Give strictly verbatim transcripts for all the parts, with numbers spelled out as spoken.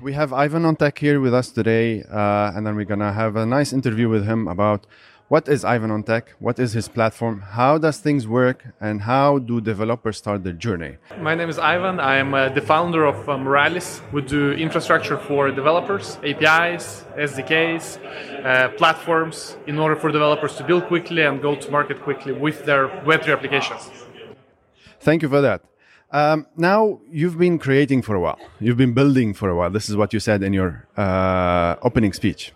we have Ivan on Tech here with us today, uh, and then we're going to have a nice interview with him about what is Ivan on Tech, what is his platform, how does things work, and how do developers start their journey. My name is Ivan. I'm uh, the founder of uh, Moralis. We do infrastructure for developers, A P Is, S D Ks, uh, platforms, in order for developers to build quickly and go to market quickly with their Web three applications. Thank you for that. Um, now, you've been creating for a while. You've been building for a while. This is what you said in your uh, opening speech.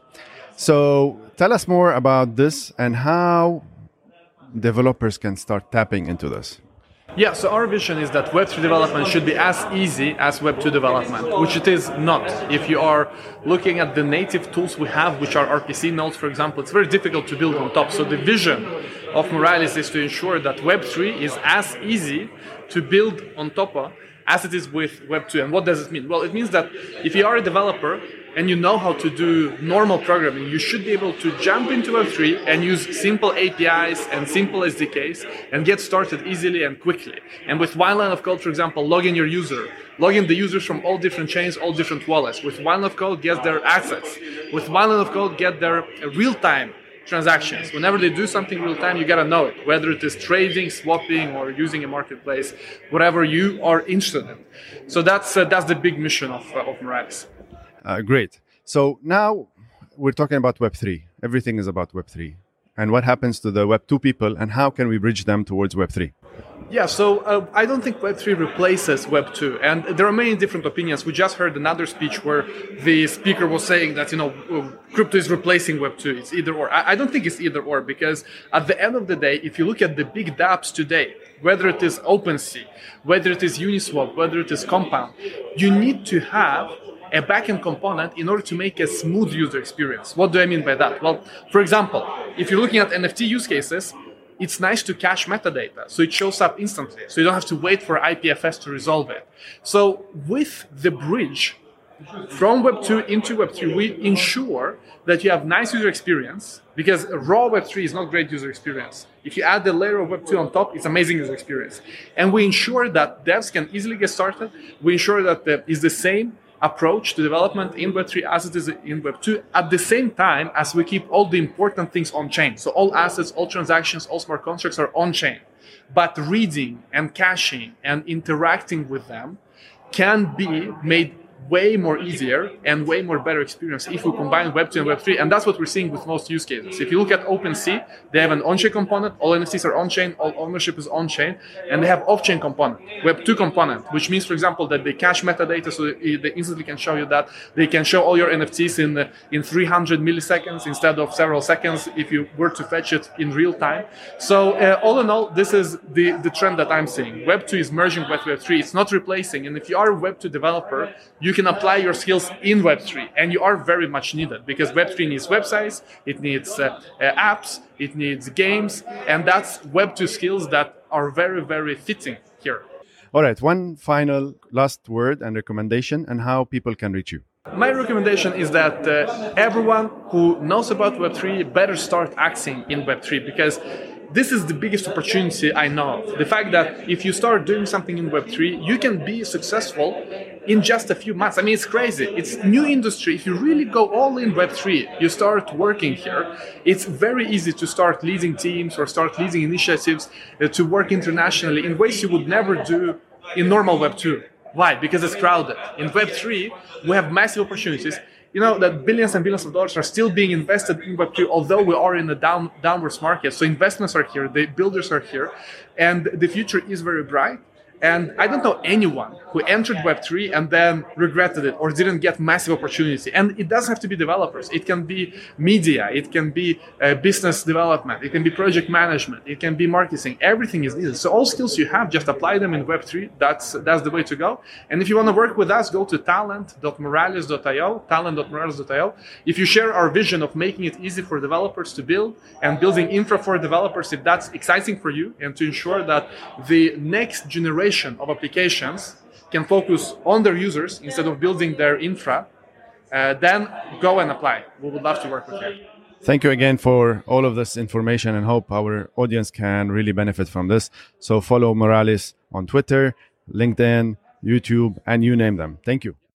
So tell us more about this and how developers can start tapping into this. Yeah, so our vision is that Web three development should be as easy as Web two development, which it is not. If you are looking at the native tools we have, which are R P C nodes, for example, it's very difficult to build on top. So the vision of Moralis is to ensure that Web three is as easy to build on top of as it is with Web two. And what does it mean? Well, it means that if you are a developer and you know how to do normal programming, you should be able to jump into Web three and use simple A P Is and simple S D Ks and get started easily and quickly. And with one line of code, for example, log in your user, log in the users from all different chains, all different wallets. With one line of code, get their assets. With one line of code, get their real-time transactions. Whenever they do something real time, you gotta know it, whether it is trading, swapping, or using a marketplace, whatever you are interested in. So that's uh, that's the big mission of uh, of Moralis. Uh, great. So now we're talking about Web three. Everything is about Web three. And what happens to the Web two people, and how can we bridge them towards Web three? Yeah, so uh, I don't think Web three replaces Web two, and there are many different opinions. We just heard another speech where the speaker was saying that, you know, crypto is replacing Web two. It's either or. I, I don't think it's either or, because at the end of the day, if you look at the big dApps today, whether it is OpenSea, whether it is Uniswap, whether it is Compound, you need to have a backend component in order to make a smooth user experience. What do I mean by that? Well, for example, if you're looking at N F T use cases, it's nice to cache metadata, so it shows up instantly, so you don't have to wait for I P F S to resolve it. So with the bridge from Web two into Web three, we ensure that you have nice user experience, because raw Web three is not great user experience. If you add the layer of Web two on top, it's amazing user experience. And we ensure that devs can easily get started. We ensure that the, it's the same approach to development in Web three as it is in Web two, at the same time as we keep all the important things on chain. So all assets, all transactions, all smart contracts are on chain. But reading and caching and interacting with them can be made way more easier and way more better experience if we combine Web two and Web three. And that's what we're seeing with most use cases. If you look at OpenSea, they have an on-chain component, all N F Ts are on-chain, all ownership is on-chain, and they have off-chain component, Web two component, which means, for example, that they cache metadata, so they instantly can show you that. They can show all your N F Ts in, uh, in three hundred milliseconds instead of several seconds if you were to fetch it in real time. So uh, all in all, this is the, the trend that I'm seeing. Web two is merging with Web three. It's not replacing. And if you are a Web two developer, you can apply your skills in Web three, and you are very much needed, because Web three needs websites, it needs uh, uh, apps, it needs games, and that's Web two skills that are very, very fitting here. All right, one final last word and recommendation and how people can reach you. My recommendation is that uh, everyone who knows about Web three better start acting in Web three, because this is the biggest opportunity I know of. The fact that if you start doing something in Web three, you can be successful in just a few months. I mean, it's crazy. It's new industry. If you really go all in Web three, you start working here, it's very easy to start leading teams or start leading initiatives, uh, to work internationally in ways you would never do in normal Web two. Why? Because it's crowded. In Web three, we have massive opportunities. You know that billions and billions of dollars are still being invested in Web two, although we are in a down, downwards market. So investments are here, the builders are here, and the future is very bright. And I don't know anyone who entered Web three and then regretted it or didn't get massive opportunity. And it doesn't have to be developers. It can be media. It can be uh, business development. It can be project management. It can be marketing. Everything is needed. So all skills you have, just apply them in Web three. That's that's the way to go. And if you want to work with us, go to talent dot moralis dot io, talent dot moralis dot io. If you share our vision of making it easy for developers to build and building infra for developers, if that's exciting for you, and to ensure that the next generation of applications can focus on their users instead of building their infra, uh, then go and apply. We would love to work with you. Thank you again for all of this information, and hope our audience can really benefit from this. So follow Moralis on Twitter, LinkedIn, YouTube, and you name them. Thank you.